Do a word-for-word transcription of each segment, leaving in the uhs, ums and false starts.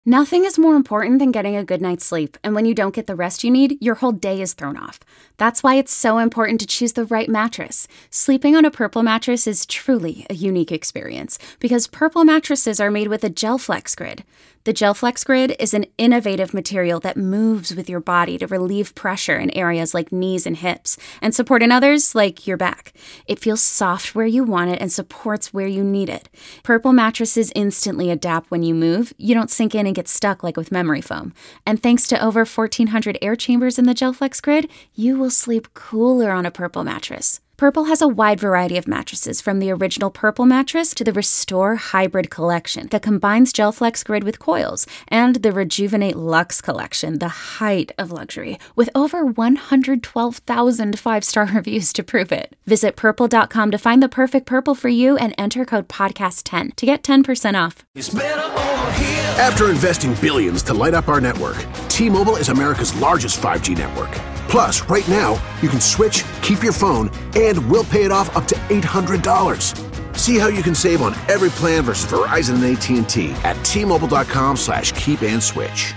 Nothing is more important than getting a good night's sleep, and when you don't get the rest you need, your whole day is thrown off. That's why it's so important to choose the right mattress. Sleeping on a Purple mattress is truly a unique experience, because Purple mattresses are made with a GelFlex Grid. The GelFlex Grid is an innovative material that moves with your body to relieve pressure in areas like knees and hips, and support in others like your back. It feels soft where you want it and supports where you need it. Purple mattresses instantly adapt when you move. You don't sink in and get stuck like with memory foam. And thanks to over fourteen hundred air chambers in the GelFlex Grid, you will sleep cooler on a Purple mattress. Purple has a wide variety of mattresses, from the original Purple mattress to the Restore Hybrid collection that combines GelFlex Grid with coils, and the Rejuvenate Luxe collection, the height of luxury, with over one hundred twelve thousand five-star reviews to prove it. Visit purple dot com to find the perfect Purple for you and enter code podcast ten to get ten percent off. After investing billions to light up our network, T-Mobile is America's largest five G network. Plus, right now, you can switch, keep your phone, and we'll pay it off up to eight hundred dollars. See how you can save on every plan versus Verizon and A T and T at T-Mobile.com slash keep and switch.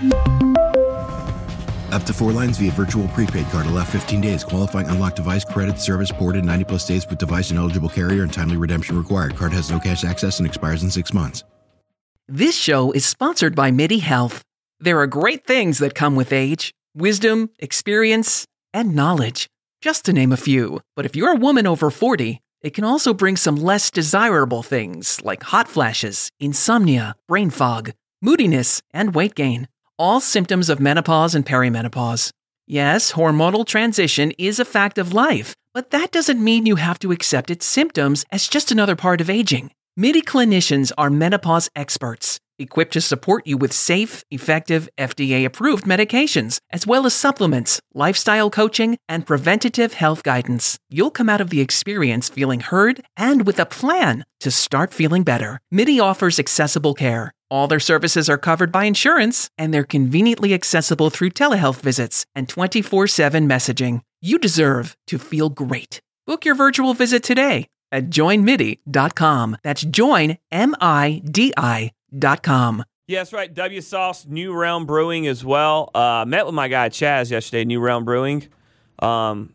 Up to four lines via virtual prepaid card. Allow fifteen days. Qualifying unlocked device credit service ported ninety plus days with device and eligible carrier and timely redemption required. Card has no cash access and expires in six months. This show is sponsored by MIDI Health. There are great things that come with age. Wisdom, experience, and knowledge, just to name a few. But if you're a woman over forty, it can also bring some less desirable things like hot flashes, insomnia, brain fog, moodiness, and weight gain. All symptoms of menopause and perimenopause. Yes, hormonal transition is a fact of life, but that doesn't mean you have to accept its symptoms as just another part of aging. MIDI clinicians are menopause experts, equipped to support you with safe, effective, F D A-approved medications, as well as supplements, lifestyle coaching, and preventative health guidance. You'll come out of the experience feeling heard and with a plan to start feeling better. MIDI offers accessible care. All their services are covered by insurance, and they're conveniently accessible through telehealth visits and twenty-four seven messaging. You deserve to feel great. Book your virtual visit today at join midi dot com. That's join, M I D I dot com. Yeah, that's right. W Sauce, New Realm Brewing as well. Uh, met with my guy Chaz yesterday, New Realm Brewing. Um,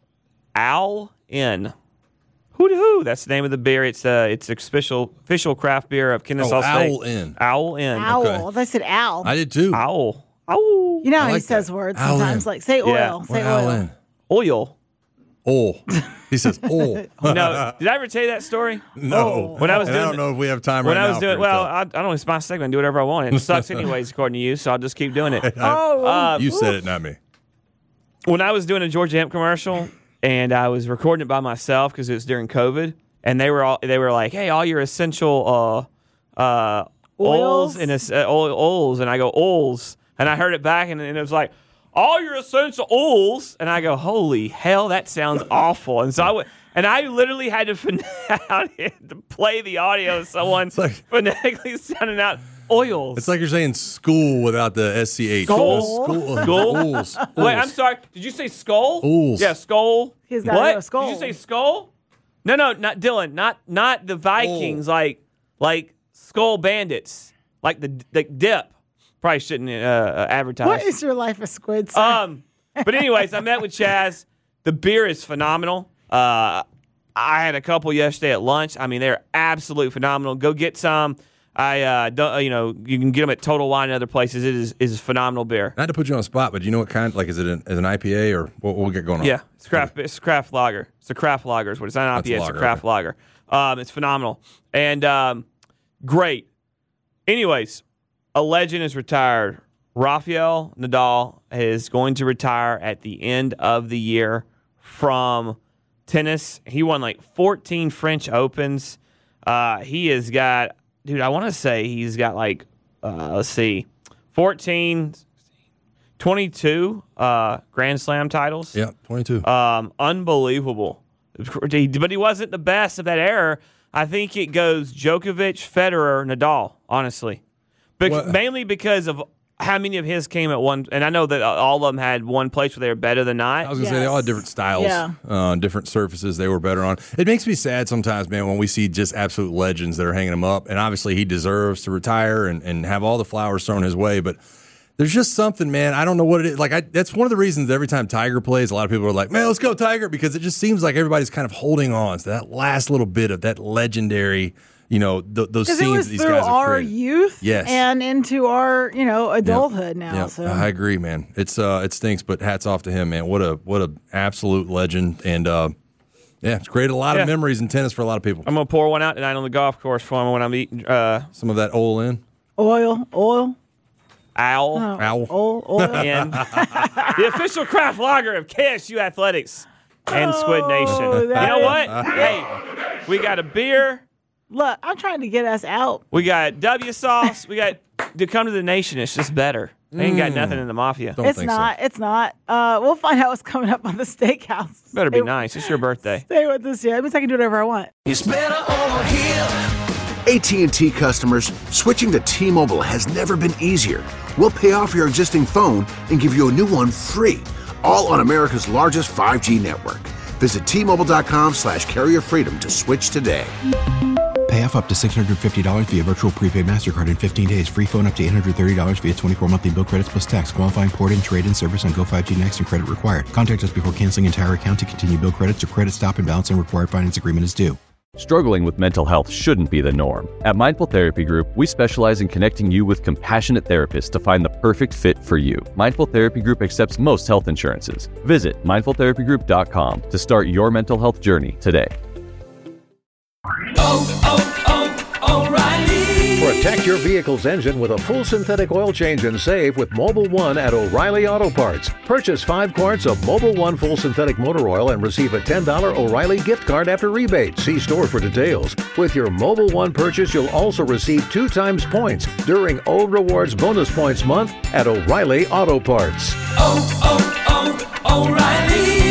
Owl Inn. Hoo hoo. That's the name of the beer. It's uh, it's official official craft beer of Kennesaw oh, State. Owl Inn. Owl Inn. Owl. Okay. I said owl. I did too. Owl. Owl. You know how I he like says that. words Owl sometimes, in. like say oil. Yeah. Say Well, oil. Owl in. Oil. Oh. He says, oh. No, did I ever tell you that story? No. When I was And doing I don't the- know if we have time When right I was now. doing, for well, it, I, I don't know. It's my segment. I do whatever I want. It sucks anyways, according to you. So I'll just keep doing it. Oh. Uh, you said it, not me. when I was doing a Georgia Hemp commercial, and I was recording it by myself because it was during COVID, and they were all they were like, "Hey, all your essential uh, uh, oils Oils? and es- uh, oil, oils," and I go oils, and I heard it back, and, and it was like, "All your essential oils," and I go, "Holy hell, that sounds awful!" And so I went. And I literally had to, fin- to play the audio of someone like- phonetically sounding out oils. It's like you're saying school without the S C H. Skull? School. Skull? Ools. Wait, I'm Ools. sorry. Did you say skull? Ools. Yeah, skull. He's gotta what? go skull. Did you say skull? No, no, not Dylan. Not not the Vikings. Like like skull bandits. Like the the dip. Probably shouldn't uh, advertise. What is your life a squid? Sir? Um, but anyways, I met with Chaz. The beer is phenomenal. Uh, I had a couple yesterday at lunch. I mean, they're absolutely phenomenal. Go get some. I, uh, don't, you know, you can get them at Total Wine and other places. It is is phenomenal beer. Not to put you on the spot, but do you know what kind? Like, is it an, is an I P A or what we'll get going on? Yeah, it's craft. It's a craft lager. It's a craft lager. Is what it's not an I P A. That's a It's a lager, craft okay. lager. Um, it's phenomenal and um, great. Anyways, a legend is retired. Rafael Nadal is going to retire at the end of the year from tennis. He won like fourteen French Opens. Uh, he has got, dude, I want to say he's got like, uh, let's see, fourteen, twenty-two uh, Grand Slam titles. Yeah, twenty-two. Um, unbelievable. But he wasn't the best of that era. I think it goes Djokovic, Federer, Nadal, honestly. Be- What? Mainly because of how many of his came at one? And I know that all of them had one place where they were better than not. I was going to Yes. say, they all had different styles, Yeah. uh, different surfaces they were better on. It makes me sad sometimes, man, when we see just absolute legends that are hanging him up. And obviously he deserves to retire and, and have all the flowers thrown his way. But there's just something, man. I don't know what it is. Like, I, that's one of the reasons every time Tiger plays, a lot of people are like, man, let's go Tiger, because it just seems like everybody's kind of holding on to that last little bit of that legendary, you know, th- those Because scenes it was that these through guys have our created. youth Yes. and into our, you know, adulthood now. Yep, So I agree, man. It's uh, it stinks, but hats off to him, man. What a what a absolute legend, and uh, yeah, it's created a lot Yeah. of memories in tennis for a lot of people. I'm gonna pour one out tonight on the golf course for him when I'm eating uh, Some of that oil in, oil, oil, owl. oh, Owl. oil, oil. And the official craft lager of K S U Athletics and Squid Nation. Oh, You that know is- what? Hey, we got a beer. Look, I'm trying to get us out. We got W sauce. We got to come to the nation. It's just better. They ain't got nothing in the mafia. Don't It's think not. It's not. Uh, we'll find out what's coming up on the steakhouse. Better be Stay- nice. It's your birthday. Stay with us here. That means I can do whatever I want. It's better over here. A T and T customers, switching to T-Mobile has never been easier. We'll pay off your existing phone and give you a new one free, all on America's largest five G network. Visit T-Mobile.com slash carrier freedom to switch today. Pay off up to six hundred fifty dollars via virtual prepaid MasterCard in fifteen days. Free phone up to eight hundred thirty dollars via twenty-four monthly bill credits plus tax. Qualifying port-in, trade-in service on Go five G Next and credit required. Contact us before canceling entire account to continue bill credits or credit stop and balance and required finance agreement is due. Struggling with mental health shouldn't be the norm. At Mindful Therapy Group, we specialize in connecting you with compassionate therapists to find the perfect fit for you. Mindful Therapy Group accepts most health insurances. Visit mindful therapy group dot com to start your mental health journey today. Protect your vehicle's engine with a full synthetic oil change and save with Mobil one at O'Reilly Auto Parts. Purchase five quarts of Mobil one full synthetic motor oil and receive a ten dollars O'Reilly gift card after rebate. See store for details. With your Mobil one purchase, you'll also receive two times points during O Rewards Bonus Points Month at O'Reilly Auto Parts. Oh, oh, oh, O'Reilly